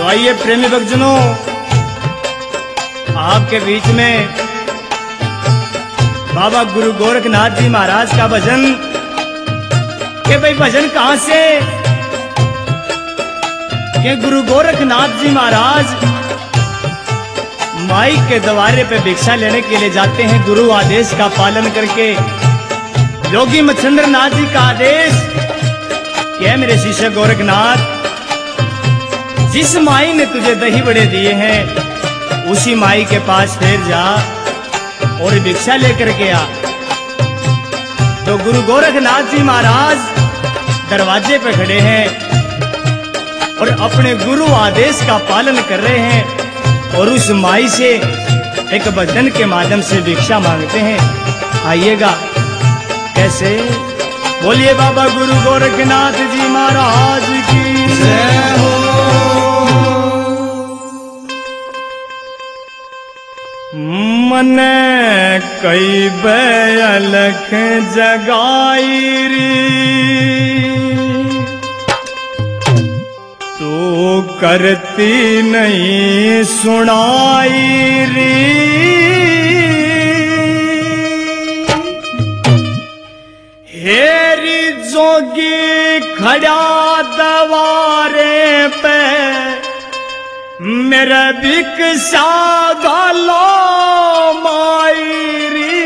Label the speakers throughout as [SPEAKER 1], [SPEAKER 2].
[SPEAKER 1] आइए प्रेमी भक्तजनों, आपके बीच में बाबा गुरु गोरखनाथ जी महाराज का भजन। के भाई भजन कहां से? के गुरु गोरखनाथ जी महाराज माई के द्वारे पे भिक्षा लेने के लिए जाते हैं, गुरु आदेश का पालन करके। योगी मच्छिंद्र नाथ जी का आदेश क्या मेरे शिष्य गोरखनाथ, जिस माई ने तुझे दही बड़े दिए हैं उसी माई के पास फिर जा और भिक्षा लेकर के आ। तो गुरु गोरखनाथ जी महाराज दरवाजे पे खड़े हैं और अपने गुरु आदेश का पालन कर रहे हैं और उस माई से एक भजन के माध्यम से भिक्षा मांगते हैं। आइएगा कैसे? बोलिए बाबा गुरु गोरखनाथ जी महाराज की जय हो। मन कई अलख जगाई री, तू करती नहीं सुनाई री। हेरी जोगी खड़ा दवारे पे, मेरा भिक्षा गालो माई री।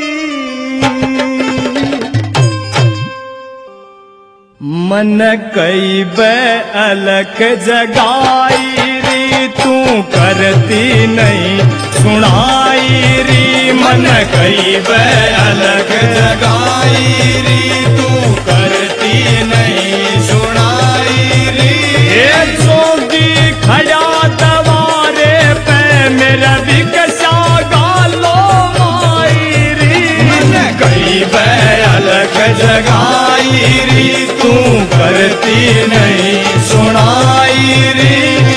[SPEAKER 1] मन कई अलख जगाई री, तू करती नहीं सुनाई री। मन कई अलख जगाई री, तू करती नहीं सुनाई री। ये जोगी खड़ा दवारे पे, मेरा भिक्षा गालो माई री। मन कई अलख जगाई री, तू करती नहीं सुनाई री।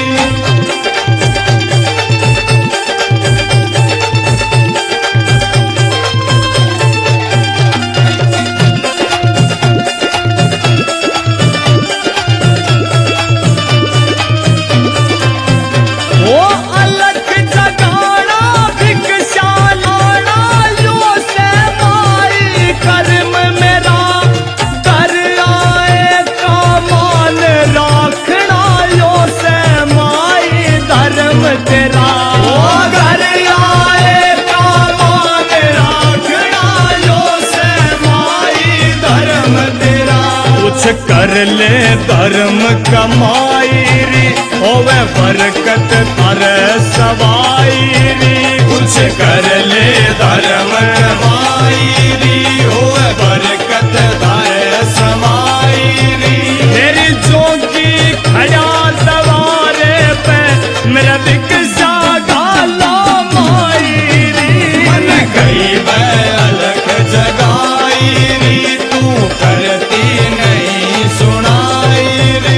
[SPEAKER 1] कर ले धर्म कमाई री, होवे बरकत कर सवाई री। कुछ कर ले धर्म कमाई री, होवे बरकत कर सवाई री। तेरी जोगी खड़ा दवारे पे, मेरा भिक्षा गालो माई री। मन कई अलख जगाई री, तू करती नहीं सुनाई री।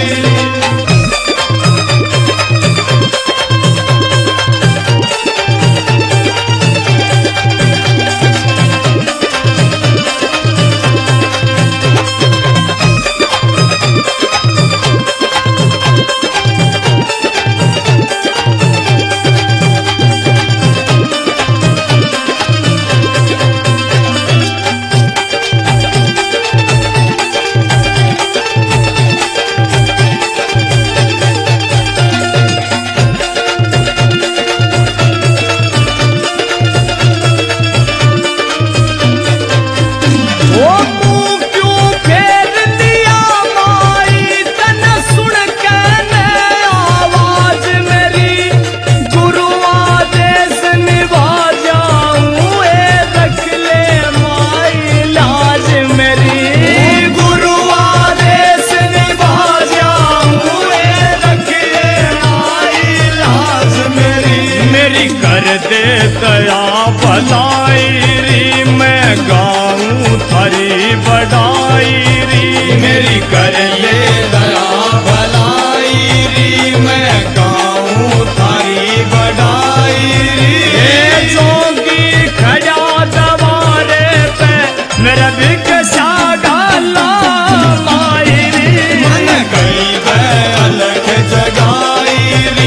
[SPEAKER 1] दया भलाई री, मैं गाऊं थारी बढ़ाई री। मेरी कर ले दया भलाई री, मैं गाऊं थारी बढ़ाई री। ये जोगी खड़ा दवारे पे, मेरा भिक्षा गालो माई री। मन कई अलख जगाई री,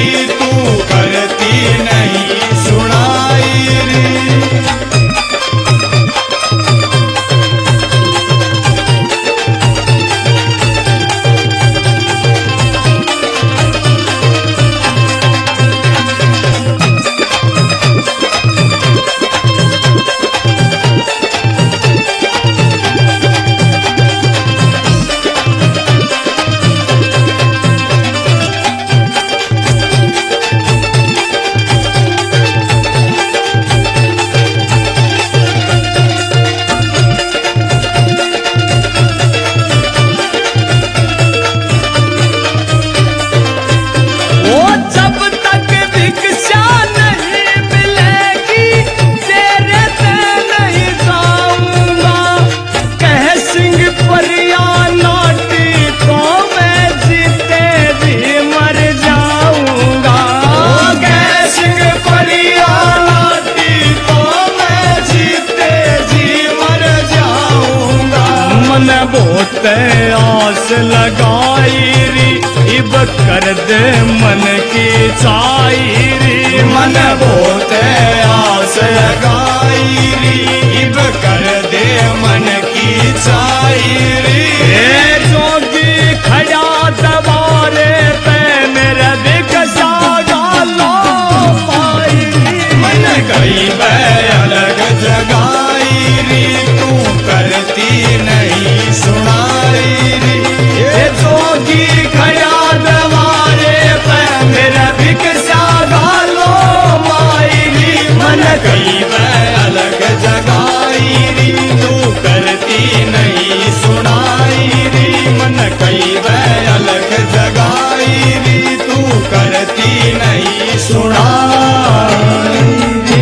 [SPEAKER 1] बहुत आस लगाई री, इब कर दे मन की चायरी।
[SPEAKER 2] मन बहुत आस लगाई री, इब कर दे मन की चायरी।
[SPEAKER 1] जोगी खड़ा दबारे पे मेरे दिखसा गालो पाई।
[SPEAKER 2] मन गई अलग जगाई री, तू करती नहीं सुनाई री।
[SPEAKER 1] ये जोगी खड़ा दबारे पे मेरे दिखसा गालो पाई।
[SPEAKER 2] मन गई अलग जगाई री, तू करती नहीं सुनाई री। मन गई अलग जगाई री, तू करती नहीं सुनाई री।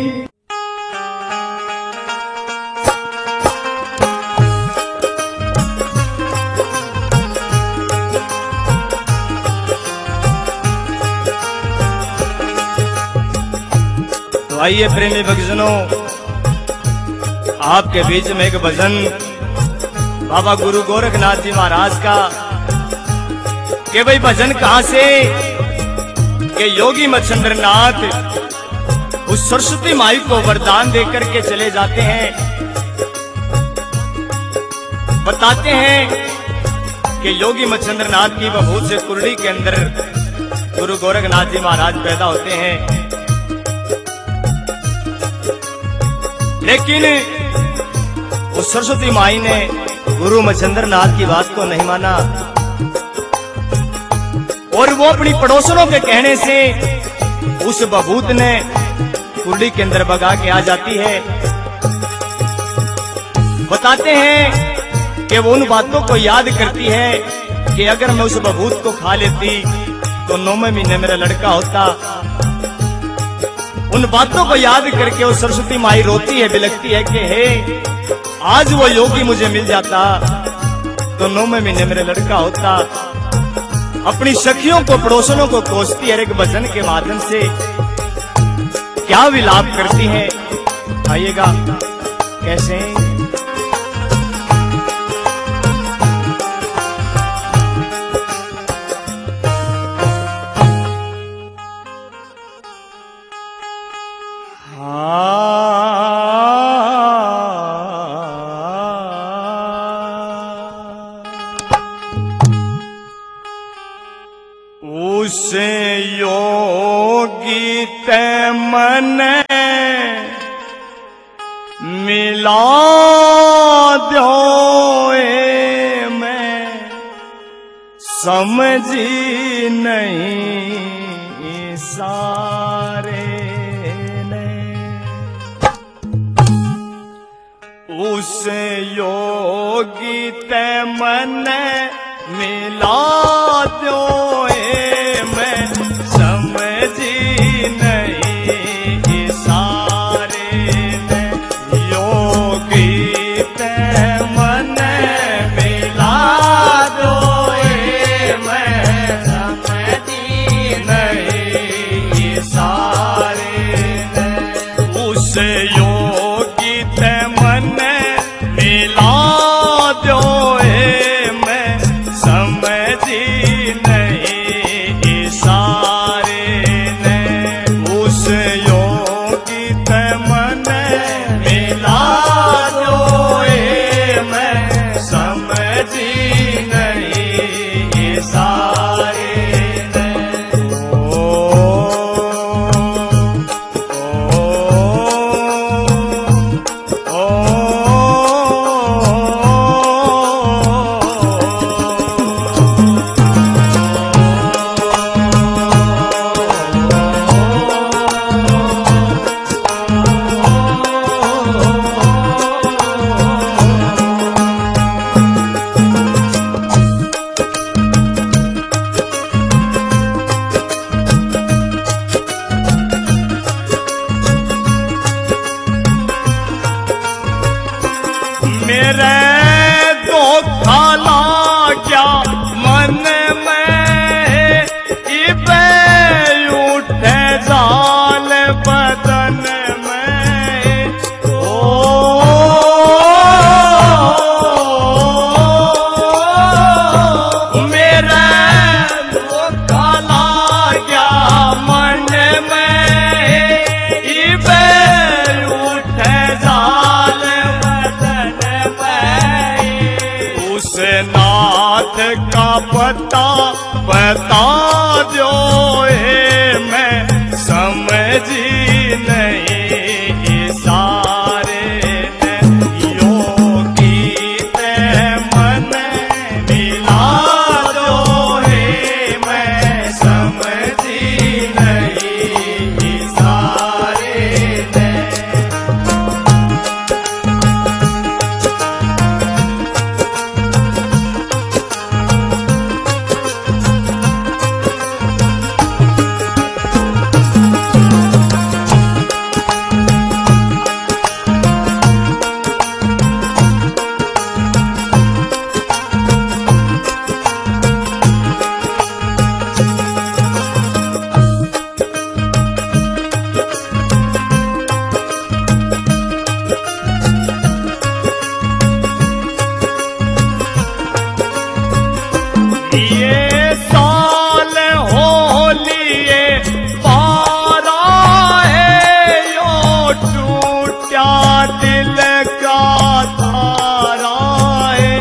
[SPEAKER 1] तो आइए प्रेमी भक्तजनों, आपके बीच में एक भजन बाबा गुरु गोरखनाथ जी महाराज का। कि भाई भजन कहां से? कि योगी मच्छिंद्र नाथ उस सरस्वती माई को वरदान देकर के चले जाते हैं। बताते हैं कि योगी मच्छिंद्र नाथ की बभूत से कुरड़ी के अंदर गुरु गोरखनाथ जी महाराज पैदा होते हैं। लेकिन उस सरस्वती माई ने गुरु मच्छिंद्र नाथ की बात को नहीं माना और वो अपनी पड़ोसनों के कहने से उस बभूत ने कुंडी के अंदर भगा के आ जाती है। बताते हैं कि वो उन बातों को याद करती है कि अगर मैं उस बभूत को खा लेती तो 9वें महीने मेरा लड़का होता। उन बातों को याद करके वो सरस्वती माई रोती है, बिलखती है कि हे आज वो योगी मुझे मिल जाता तो 9वें महीने मेरा लड़का होता। अपनी सखियों को पड़ोसनों को कोसती है एक भजन के माध्यम से। क्या विलाप करती है आइएगा कैसे? उसे योगी ते मन मिला दो मैं समझी नहीं सारे ने। उसे योगी ते मन मिला दो मैं समझी नहीं सारे ने। योगी ते मन मिला दो मैं समझी नहीं सारे ने। उस योगी ते मन मिला दो मैं समझी नहीं
[SPEAKER 2] बता दो मैं समझी नहीं सारे योगी ते मन मिला दो मैं समझी नहीं सारे ये साल हो लिए पारा है यो टूटा दिल का तारा है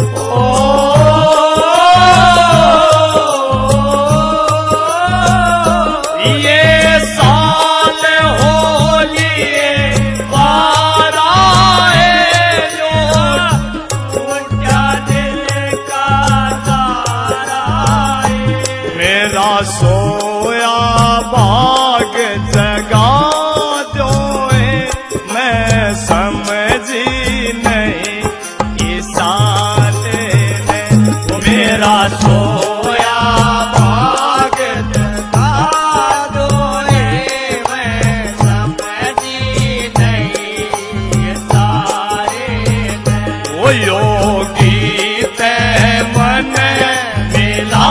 [SPEAKER 2] ये साल हो लिए पारा है यो टूटा दिल का मेरा सोया भाग जगा दो मैं समझी नहीं इसाले मेरा सोया भाग जगा दो मैं समझी नहीं इसाले ओ योगी ते मन मिला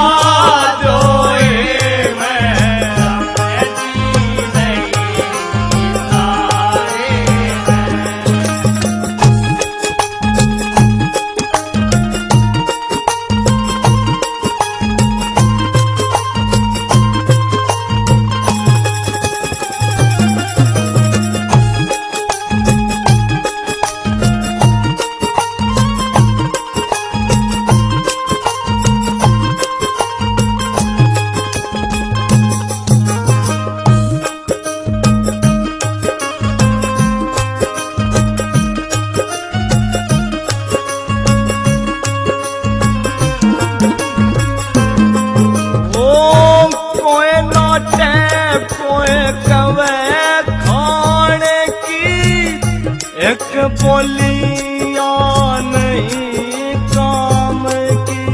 [SPEAKER 2] एक बोलिया नहीं काम की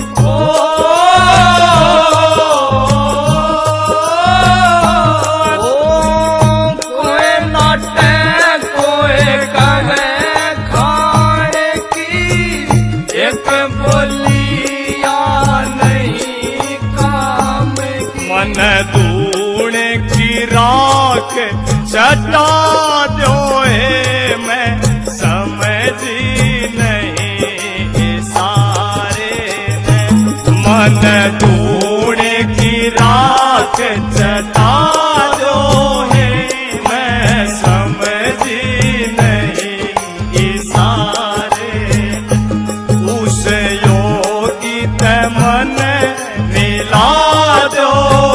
[SPEAKER 2] कोई नाटे कोई कवे खाने की एक बोलिया नहीं काम की मन दूने की राख चटा दो मैं समझी नहीं सारे मन दूने की राख चटा दो मैं समझी नहीं सारे उस योगी ते मन मिला दो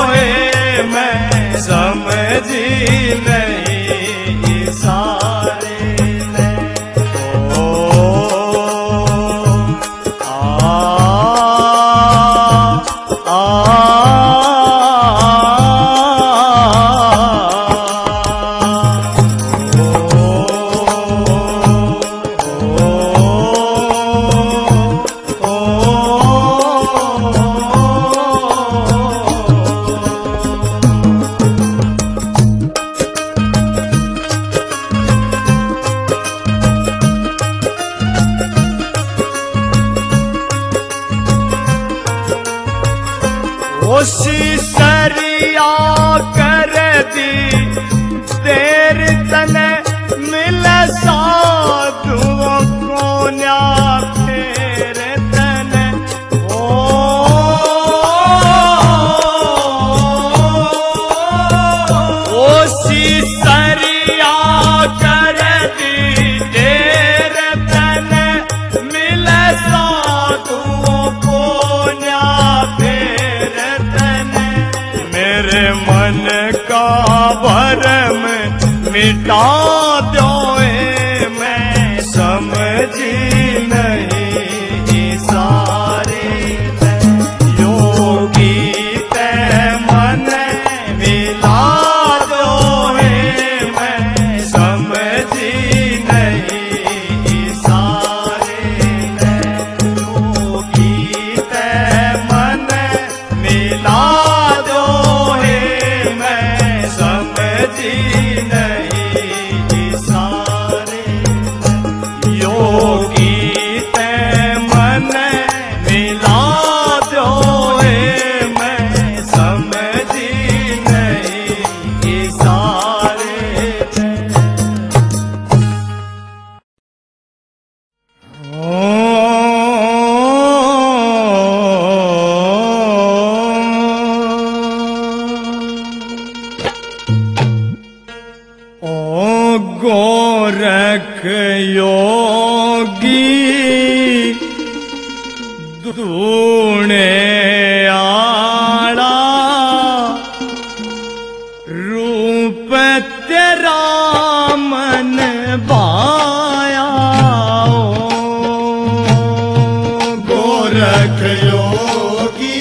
[SPEAKER 2] मैं समझी नहीं सारे उसी सरिया कर दी देर तने मिल साधुओं को न्या फेर तने उसी सरिया कर दी देर तने मिल साधुओं को न्या फेर मन का भरम मिटा दो मैं समझी नहीं सारे योगी ते मन मिला दो मैं समझी नहीं सारे योगी ते मन मिला दो मैं समझी नहीं सारे योगी ते मन मिला दो मैं समझी नहीं सारे
[SPEAKER 1] ओ गोरख योगी धूणे आड़ा रूप तेरा मन भाया
[SPEAKER 2] गोरख योगी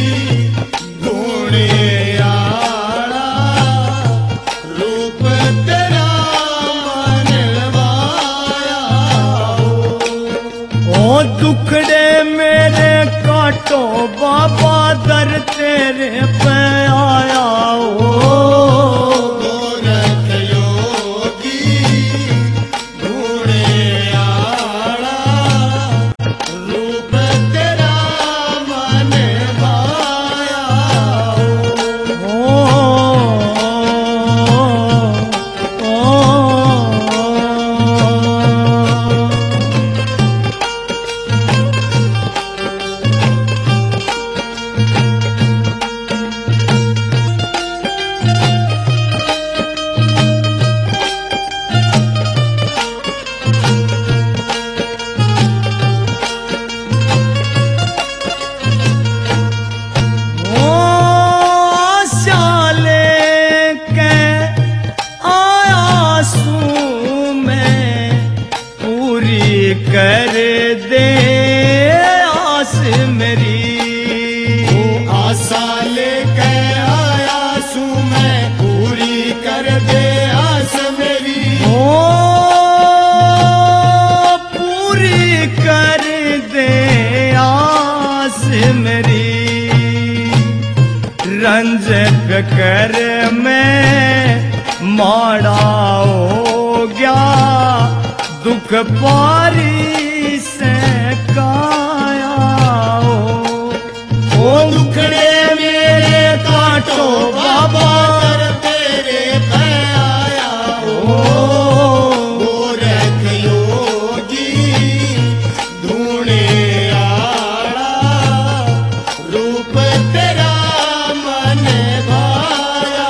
[SPEAKER 2] गुणे आड़ा रूप तेरा मन भाया
[SPEAKER 1] ओ दुखड़े मेरे काटो बाबा दर तेरे पे आया
[SPEAKER 2] गोरख योगी गुणे आड़ा रूप तेरा मन भाया
[SPEAKER 1] कर दे आस मेरी
[SPEAKER 2] आशा लेके आया सू मैं पूरी कर दे आस मेरी
[SPEAKER 1] ओ पूरी कर दे आस मेरी रंजक कर मैं माड़ा हो गया दुख पारी से काया
[SPEAKER 2] ओ दुखड़े मेरे काटो बाबा कर तेरे पे आया ओ गोरख योगी धूणे आड़ा रूप तेरा मन भाया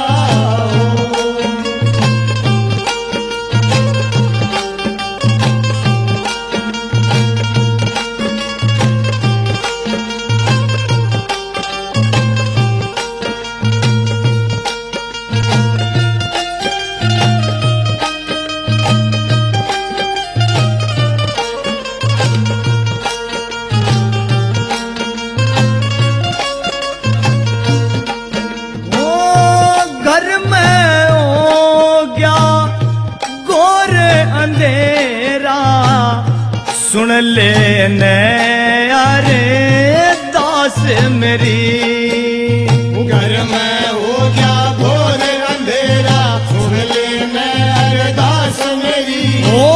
[SPEAKER 1] सुन लेने अरे दास मेरी
[SPEAKER 2] घर में हो गया घोर अंधेरा सुन ले मैं अरदास मेरी
[SPEAKER 1] ओ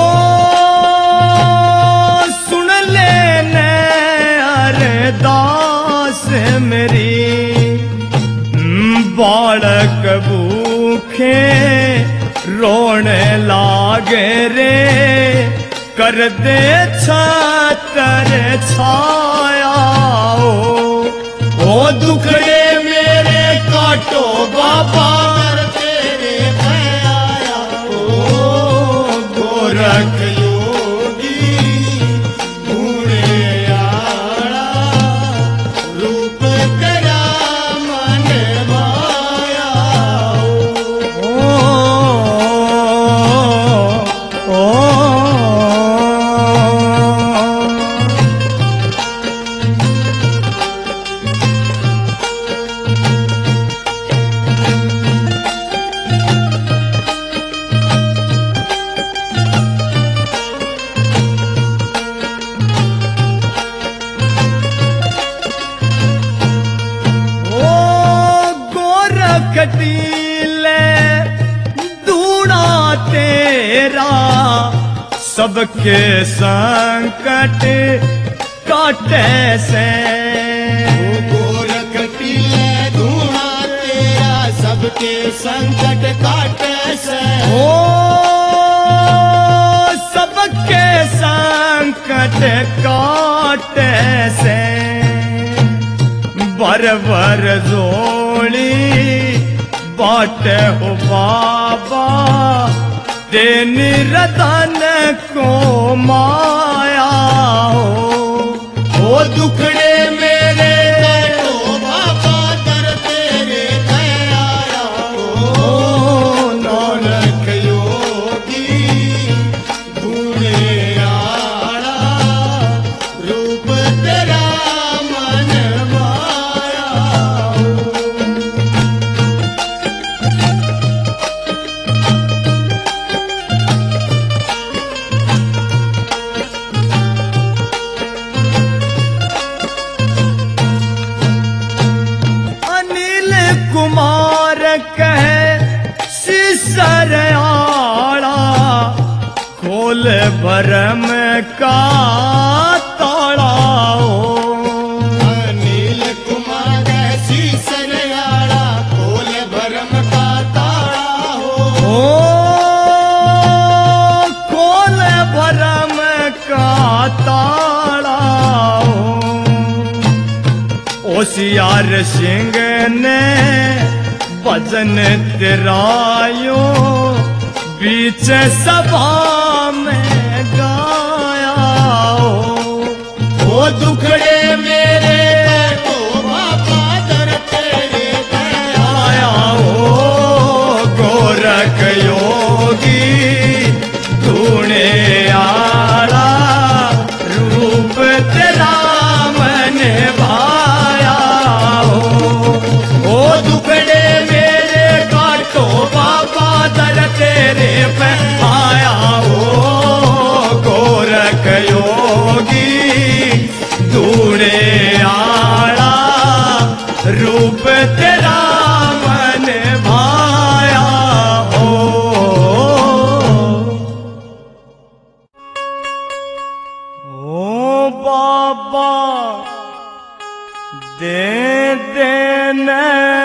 [SPEAKER 1] सुन लेने अरे दास मेरी बालक भूखे रोने लागे रे कर दे छतर छाया ओ दुखड़े मेरे काटो बाबा
[SPEAKER 2] पर तेरे पे आया ओ गोरख योगी घूणे आड़ा रूप तेरा मन भाया
[SPEAKER 1] खटीले दूना तेरा सबके संकट काटे से।
[SPEAKER 2] गोरख टीले धूना तेरा सबके संकट काटे से।
[SPEAKER 1] ओ सबके संकट काटे से। बर जोड़ी बाटे हो बाबा देन रतन को माया हो दुखड़े मेरे
[SPEAKER 2] तो बाबा दर तेरे दया हो। नानक योगी ढूंढे आड़ा रूप तेरा मन माया हो।
[SPEAKER 1] अनिल कुमार कहे सिसर आड़ा खोल भरम का ताड़ा हो।
[SPEAKER 2] अनिल कुमार सीसरयाड़ा खोल भरम का ताड़ा हो।
[SPEAKER 1] खोल भरम का ताड़ा हो। होशियार सिंह ने भजन तेरायो बीच सभा में गाया हो दुखड़े मेरे
[SPEAKER 2] तो बाबा दर तेरे
[SPEAKER 1] आया हो गोरख योगी तूने आड़ा रूप तेरा मन भाया हो दुखड़े मेरे काटो बाबा दर तेरे पे आया हो गोरख योगी तूने आड़ा रूप तेरा मन भाया हो। ओ बाबा दे देने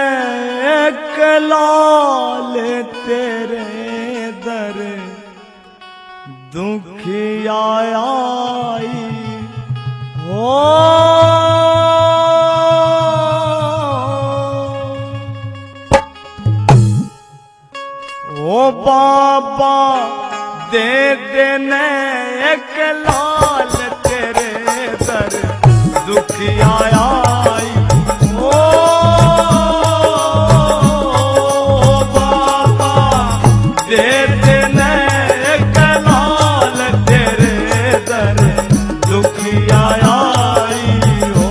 [SPEAKER 1] कलाल तेरे दर दुखिया आई हो। ओ बाबा दे देने एक लाल तेरे दर दुखिया आई हो। बाबा दे देने एक लाल तेरे दर दुखिया आई हो।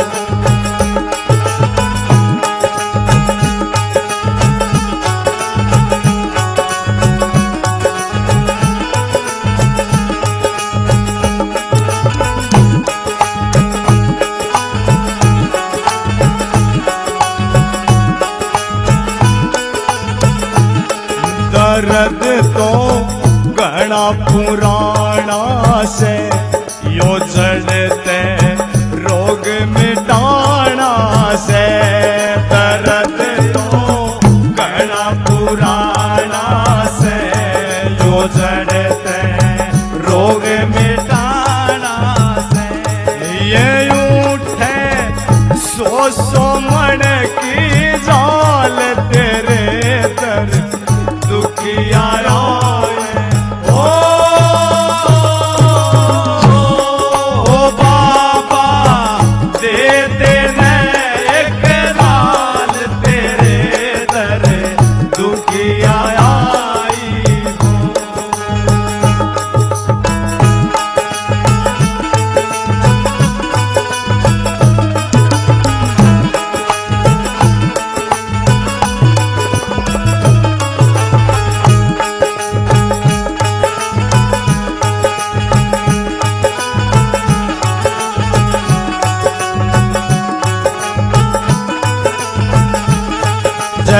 [SPEAKER 1] दर्द तो घना पुराना से यो जड़ते रोग मिटाना से। दर्द तो घना पुराना से यो जड़ते रोग मिटाना से। ये उठे सो मन की जाल तेरे दर दुखिया आए हो।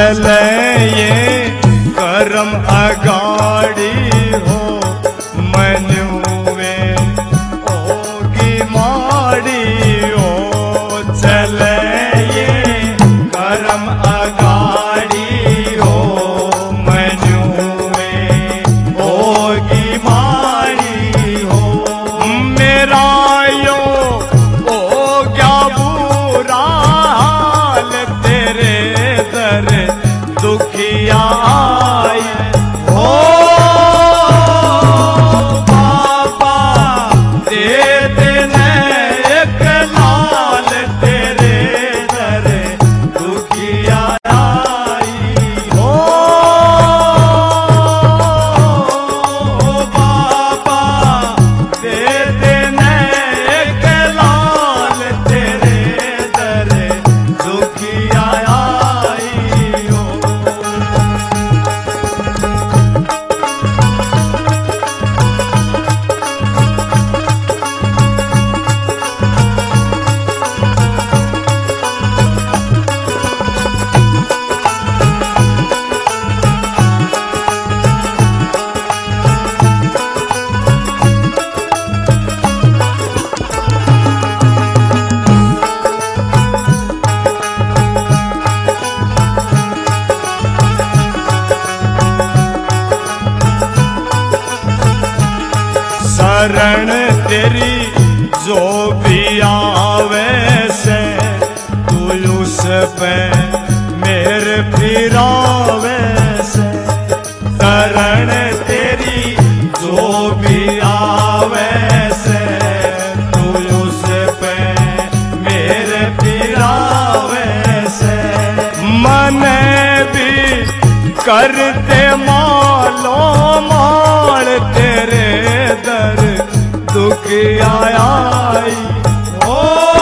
[SPEAKER 1] चले ये करम अगाड़ी हो मनुवे ओगी माड़ी हो चले ये करम अगाड़ी हो मनुवे ओगी माड़ी हो मेरा यो ओ क्या बुरा हाल तेरे दर दुखिया आई हो बाबा दे देने एक लाल तेरे दर दुखिया आई हो बाबा दे देने एक लाल तेरे दर दुखिया आई हो। शरण तेरी जो भी आवे से तू उस पे मेरे फिरावे से शरण तेरी जो भी आवे से तू उस पे मेरे फिरावे से मने भी करते मालो माल तेरे दर दुखिया आई हो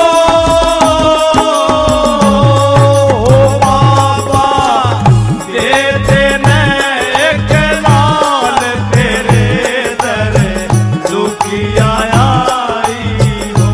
[SPEAKER 1] बाबा दे देने एक लाल तेरे दर दुखिया आई हो।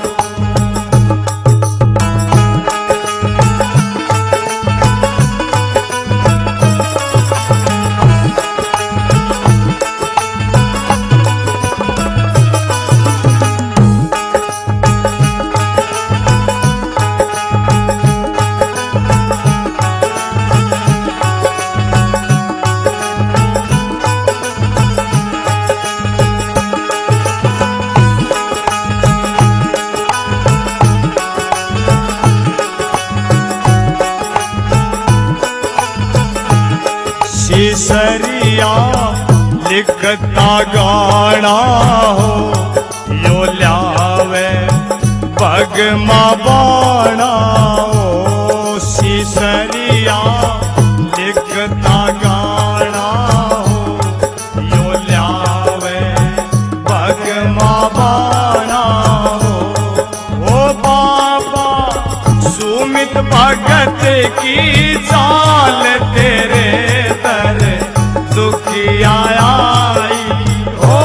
[SPEAKER 1] सीसरिया लिखता गाना हो यो ल्यावे भगमा बाणा हो सीसरिया लिखता गाना हो यो ल्यावे भगमा बाणा हो ओ बाबा सुमित भगत की चाल तेरे दर दुखिया आई हो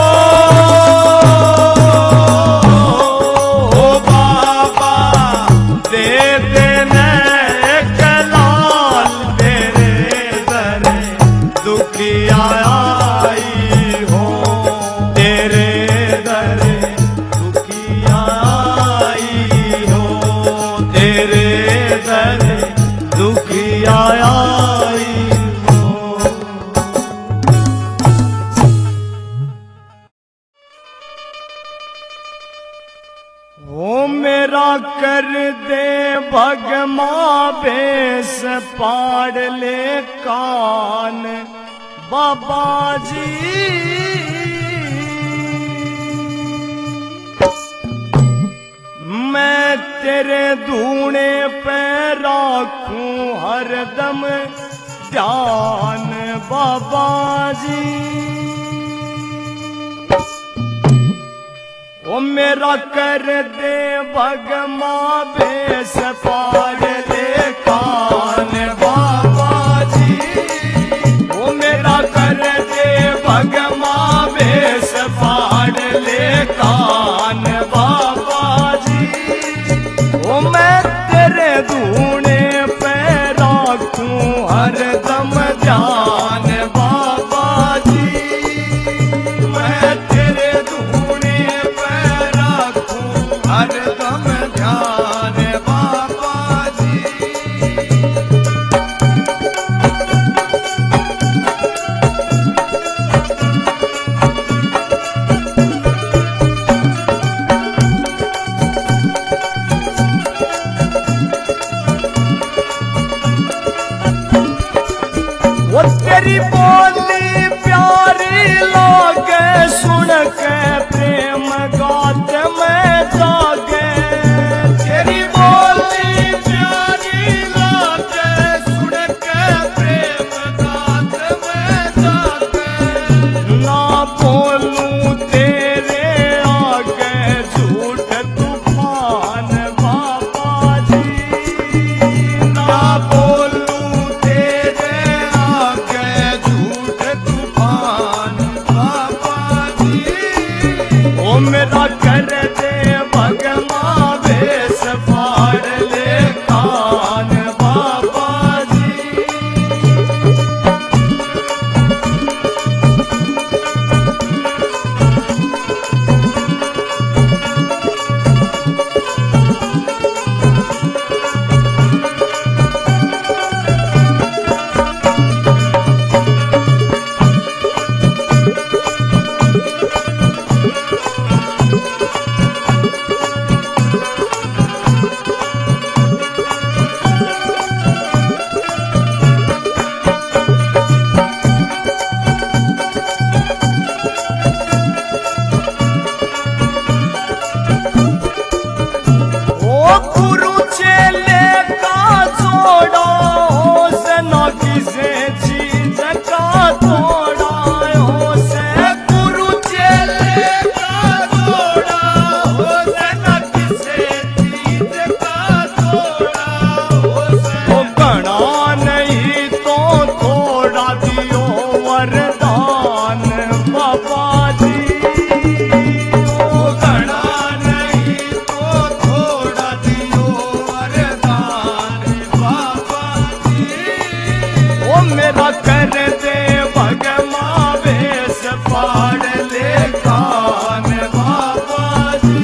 [SPEAKER 1] बाबा दे देने एक लाल तेरे दर दुखिया आई हो तेरे दर दुखिया आई हो तेरे दर दुखिया आई हो। ओ मेरा कर दे भगमा भेष पाड़ ले कान बाबा जी मैं तेरे धूने पे राखूं हरदम ध्यान बाबा जी ओ मेरा कर दे भगमा भेष पाड़ ले कान बाबा जी ओ मेरा कर दे भगमा भेष पाड़ ले कान बाबा जी ओ मैं तेरे धूने पे राखूं
[SPEAKER 2] हरदम ध्यान बाबा जी, मैं तेरे धूने पे रखूं हरदम ध्यान बाबा जी। वो तेरी बोली प्यारी लागे, सुन के प्रेम गात में जागे। तेरी बोली प्यारी लागे, सुन के प्रेम गात में जागे। ना बोलूं तेरे आगे झूठ तूफान बाबा जी, ना बोलूं तेरे आगे झूठ तूफान बाबा जी। ओ मेरा कर दे भगमा वेश फाड़ ले कान बाबा जी। मेरा कर दे भगमा वेश फाड़ ले कान बाबा जी।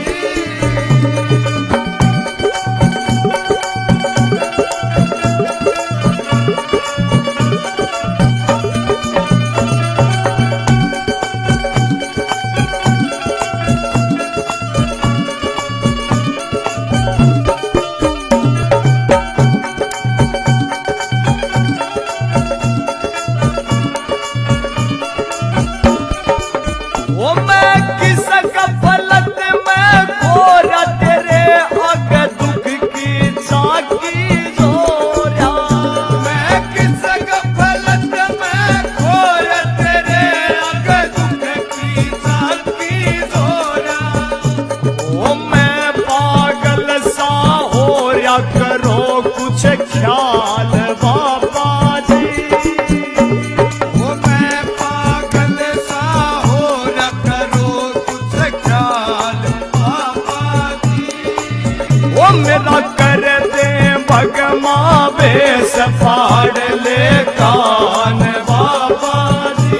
[SPEAKER 2] ओ मैं किस गफलत में खोरा, तेरे अग दुख की झांकी जोरा। मैं किस गफलत में खोरा, तेरे अग दुख की झांकी जोरा। ओ मैं पागल सा हो या करो कुछ ख्याल बाबा जी। ओ मैं पागल सा हो न करो कुछ ख्याल बाबा जी। ओ मेरा कर दे भगमा वेश फाड़ ले कान बाबा जी।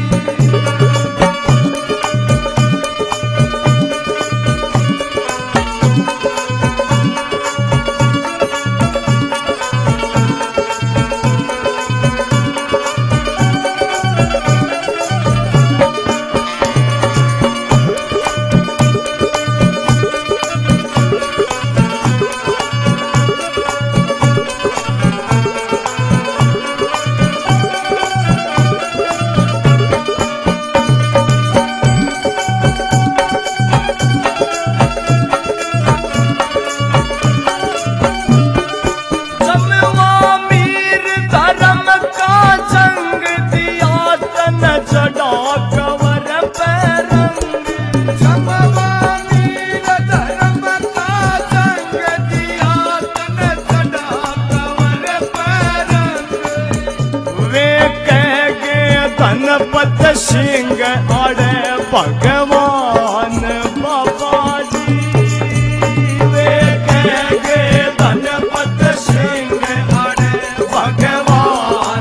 [SPEAKER 2] गणपत सिंह अड़े भगवान बाबा जी वे कह गए गणपत सिंह अड़े भगवान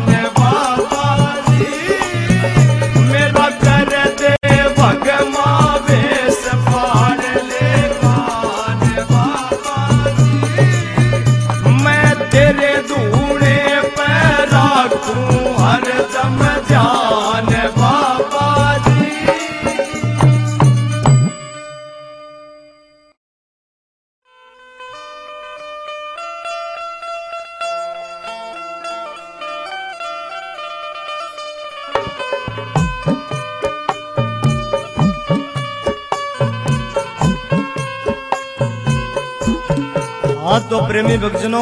[SPEAKER 1] हाँ तो प्रेमी भक्तजनों,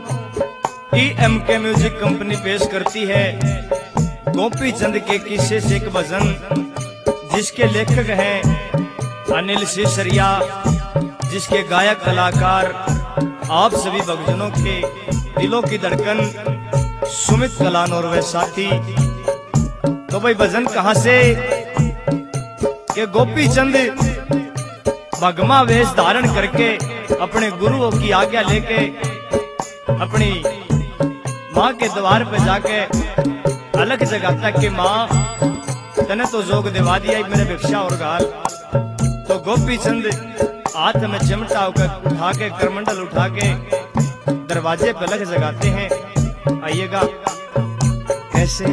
[SPEAKER 1] EMK म्यूजिक कंपनी पेश करती है गोपी चंद के किस्से से एक भजन, जिसके लेखक हैं अनिल सिसरिया, जिसके गायक कलाकार आप सभी भक्तजनों के दिलों की धड़कन सुमित कलान और वे साथी। तो भाई भजन कहां से कि गोपी चंद भगमा वेश धारण करके अपने गुरुओं की आज्ञा लेके अपनी माँ के द्वार पे जाके अलग जगाता कि माँ तने तो जोग दिवा दिया मेरे भिक्षा और गाल। तो गोपी चंद हाथ में चिमटा होकर उठा के करमंडल उठा के दरवाजे पे अलग जगाते हैं। आइएगा कैसे।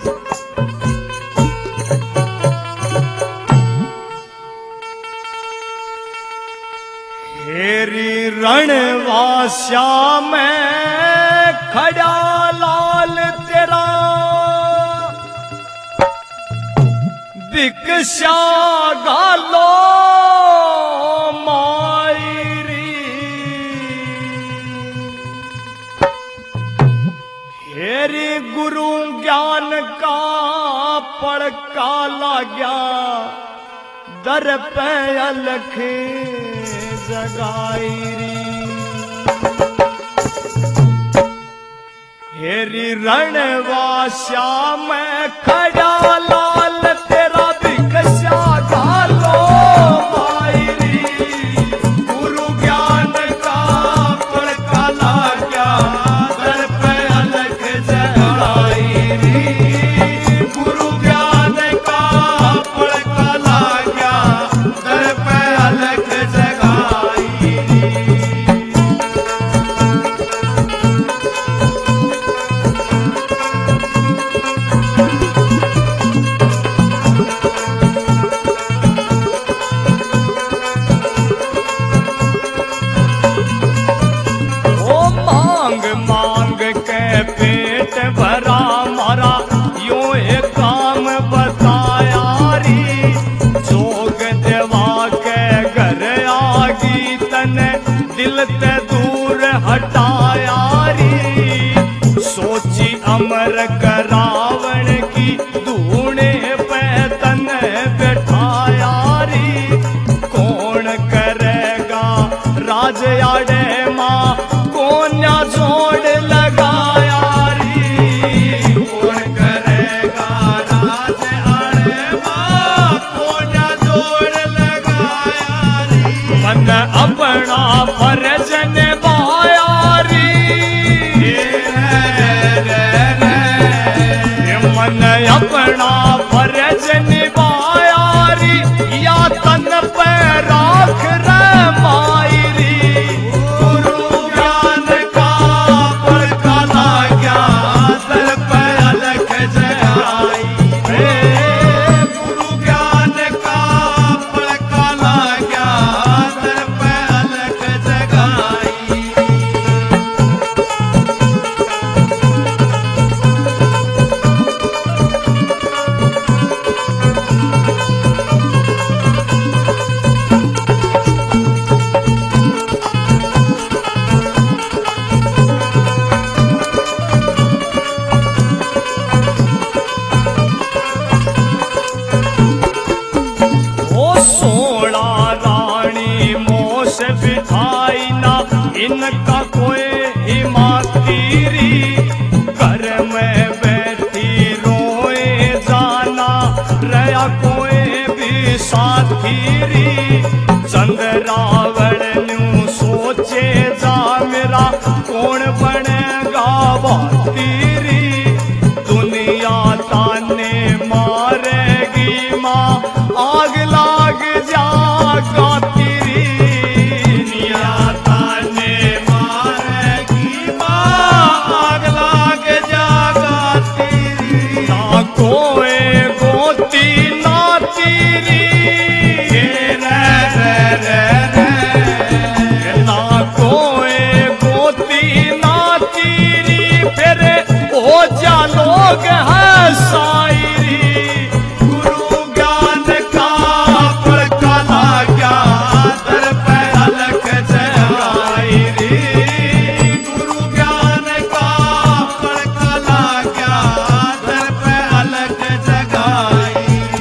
[SPEAKER 1] हेरी रणवास्या में खड़ा लाल तेरा, भिक्षा गालो मायरी। हेरी गुरु ज्ञान का पड़का लाग्या, दर पे अलख जगाईरी। हेरी रणवास्या में खड़ा लाल तेरा, भिक्षा गालो मायरी। गुरु ज्ञान का पड़का लाग्या, दर पे अलख जगाईरी। गुरु ज्ञान का पड़का लाग्या, दर पे अलख जगाईरी। दिल ते दूर हटाया री, सोची अमर करावण की धूणे पे तन बैठाया री। कौन करेगा राज आड़े माँ, कोन्या जोड़ लगाया री। कौन करेगा राज आड़े माँ, कोन्या जोड़ लगाया री। मन अपना फर्ज निभाया री, मन अपना फर्ज निभाया री। या तन पे राख रे मायरी। गुरु ज्ञान का पड़का लाग्या, दर पे अलख जगाई। गुरु ज्ञान का पड़का लाग्या, दर पे अलख जगाई। इनका कोई हिमातीरी, घर में बैठी रोए जाना रया कोई भी साथीरी। चंद्रावण न्यू सोचे जा मेरा कौन बनेगा बातीरी। दुनिया ताने मारेगी माँ, आग लाग जागा तेरी। कोए गोती ना तेरी, ना कोए गोती ना तेरी। फिर हो जा लोग है सायरी।
[SPEAKER 2] क्या दर पे अलग जगाई।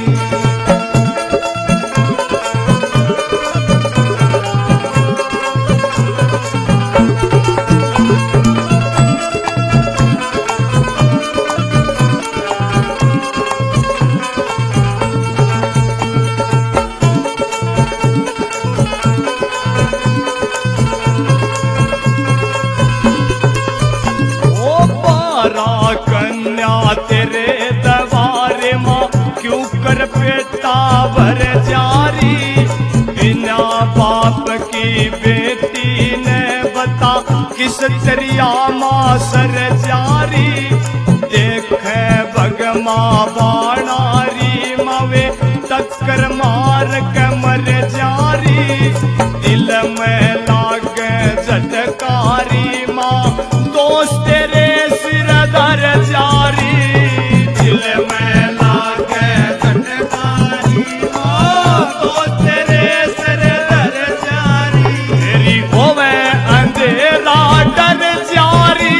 [SPEAKER 1] कन्या तेरे दरबारे माँ क्यों कर बेटा भर जारी। बिना बाप की बेटी ने बता किस दरिया माँ सर जारी। देखे भगमा बाणारी मावे टक्कर मार के मर जारी। दिल में लागे झटकारी माँ दोस्त तेरे सिर दर जारी। दिल में लागे झटकारी माँ दोस्त तेरे सिर दर जारी। तेरी होवे अंधेरा डर जारी।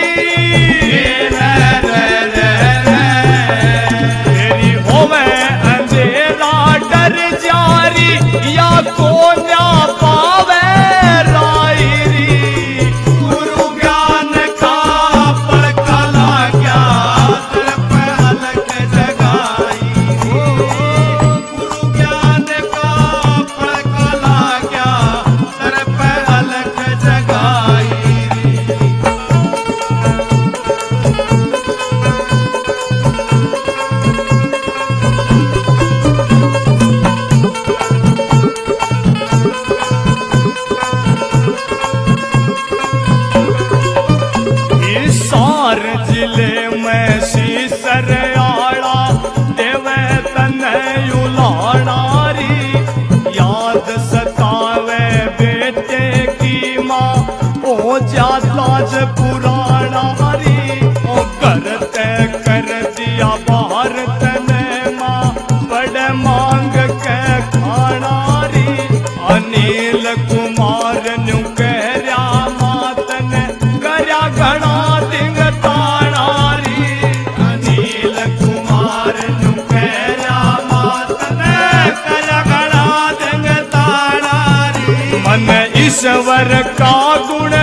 [SPEAKER 1] तेरी होवे अंधेरा डर जारी या कोन्या पावे रायरी। गुरु ज्ञान का पड़का लाग्या दर पे अलग जगाई। गुरु ज्ञान का पड़का लाग्या दर पे अलग जगाई। हिसार जिले में सीसर आड़ा देवे तने उलाड़ारी। याद सतावे बेटे की माँ पहुँचा ताज पुराणारी। ओ करते कर दिया भारत ने माँ बड़े मांग के खानारी। अनिल कुमार नु कहरा मात ने करया घना दिंग ताणारी। अनिल कुमार नु कहरा मात ने करया घना दिंग ताणारी। मन ईश्वर का गुण